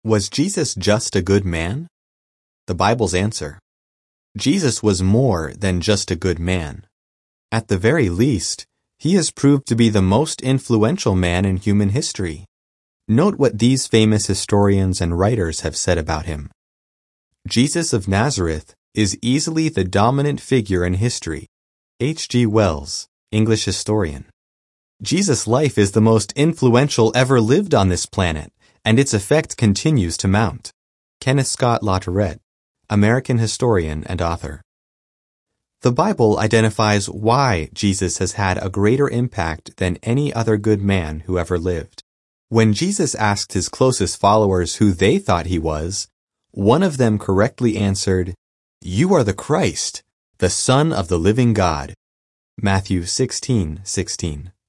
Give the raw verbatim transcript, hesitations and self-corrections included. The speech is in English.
Was Jesus just a good man? The Bible's answer: Jesus was more than just a good man. At the very least, he has proved to be the most influential man in human history. Note what these famous historians and writers have said about him. Jesus of Nazareth is easily the dominant figure in history. H G Wells, English historian. Jesus' life is the most influential ever lived on this planet, and its effect continues to mount. Kenneth Scott Latourette, American historian and author. The Bible identifies why Jesus has had a greater impact than any other good man who ever lived. When Jesus asked his closest followers who they thought he was, one of them correctly answered, "You are the Christ, the Son of the living God." Matthew sixteen sixteen.